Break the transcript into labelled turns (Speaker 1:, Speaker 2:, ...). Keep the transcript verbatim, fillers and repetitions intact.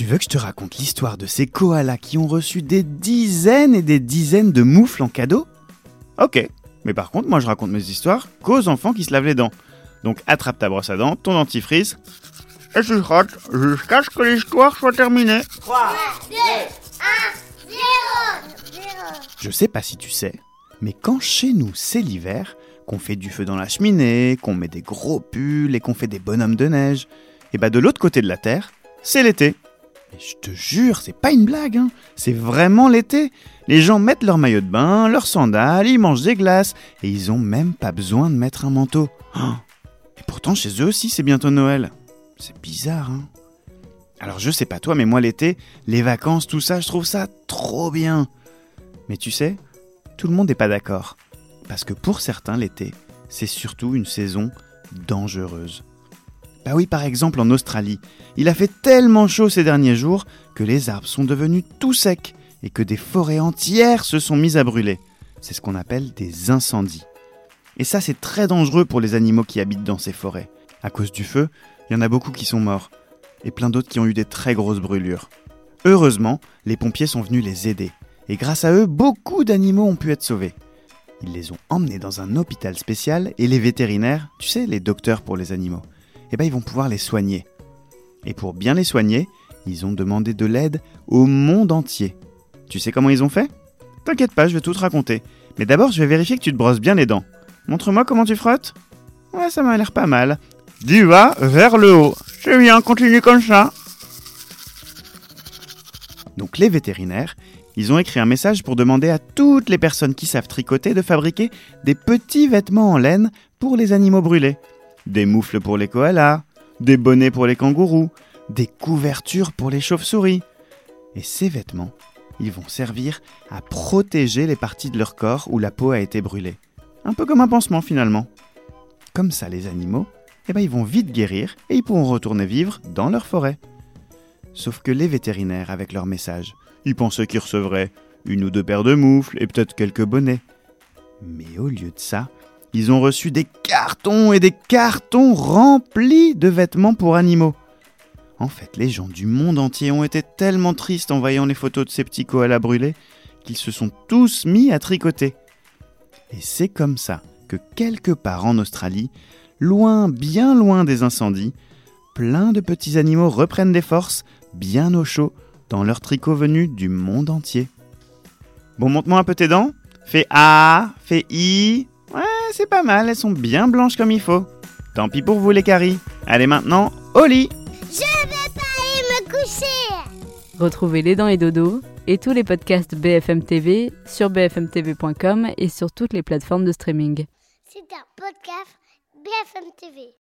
Speaker 1: Tu veux que je te raconte l'histoire de ces koalas qui ont reçu des dizaines et des dizaines de moufles en cadeau ? Ok, mais par contre, moi je raconte mes histoires qu'aux enfants qui se lavent les dents. Donc attrape ta brosse à dents, ton dentifrice, et tu frottes jusqu'à ce que l'histoire soit terminée.
Speaker 2: trois, deux, un, zéro.
Speaker 1: Je sais pas si tu sais, mais quand chez nous c'est l'hiver, qu'on fait du feu dans la cheminée, qu'on met des gros pulls et qu'on fait des bonhommes de neige, et bah de l'autre côté de la terre, c'est l'été. Et je te jure, c'est pas une blague, hein. C'est vraiment l'été. Les gens mettent leur maillot de bain, leurs sandales, ils mangent des glaces, et ils ont même pas besoin de mettre un manteau. Oh, et pourtant chez eux aussi c'est bientôt Noël. C'est bizarre, hein. Alors je sais pas toi, mais moi l'été, les vacances, tout ça, je trouve ça trop bien. Mais tu sais, tout le monde n'est pas d'accord. Parce que pour certains, l'été, c'est surtout une saison dangereuse. Bah oui, par exemple en Australie, il a fait tellement chaud ces derniers jours que les arbres sont devenus tout secs et que des forêts entières se sont mises à brûler. C'est ce qu'on appelle des incendies. Et ça, c'est très dangereux pour les animaux qui habitent dans ces forêts. À cause du feu, il y en a beaucoup qui sont morts et plein d'autres qui ont eu des très grosses brûlures. Heureusement, les pompiers sont venus les aider. Et grâce à eux, beaucoup d'animaux ont pu être sauvés. Ils les ont emmenés dans un hôpital spécial et les vétérinaires, tu sais, les docteurs pour les animaux, eh ben, ils vont pouvoir les soigner. Et pour bien les soigner, ils ont demandé de l'aide au monde entier. Tu sais comment ils ont fait ? T'inquiète pas, je vais tout te raconter. Mais d'abord, je vais vérifier que tu te brosses bien les dents. Montre-moi comment tu frottes. Ouais, ça m'a l'air pas mal. Du bas vers le haut. C'est bien, continue comme ça. Donc les vétérinaires, ils ont écrit un message pour demander à toutes les personnes qui savent tricoter de fabriquer des petits vêtements en laine pour les animaux brûlés. Des moufles pour les koalas, des bonnets pour les kangourous, des couvertures pour les chauves-souris. Et ces vêtements, ils vont servir à protéger les parties de leur corps où la peau a été brûlée. Un peu comme un pansement finalement. Comme ça, les animaux, eh ben, ils vont vite guérir et ils pourront retourner vivre dans leur forêt. Sauf que les vétérinaires, avec leur message, ils pensaient qu'ils recevraient une ou deux paires de moufles et peut-être quelques bonnets. Mais au lieu de ça, ils ont reçu des cartons et des cartons remplis de vêtements pour animaux. En fait, les gens du monde entier ont été tellement tristes en voyant les photos de ces petits koalas brûlés qu'ils se sont tous mis à tricoter. Et c'est comme ça que quelque part en Australie, loin, bien loin des incendies, plein de petits animaux reprennent des forces, bien au chaud, dans leurs tricots venus du monde entier. Bon, montre-moi un peu tes dents. Fais A, fais I. Ouais, c'est pas mal, elles sont bien blanches comme il faut. Tant pis pour vous les caries. Allez maintenant, au lit.
Speaker 2: Je vais pas aller me coucher.
Speaker 3: Retrouvez Les Dents et Dodo et tous les podcasts B F M T V sur b f m t v point com et sur toutes les plateformes de streaming.
Speaker 2: C'est un podcast B F M T V.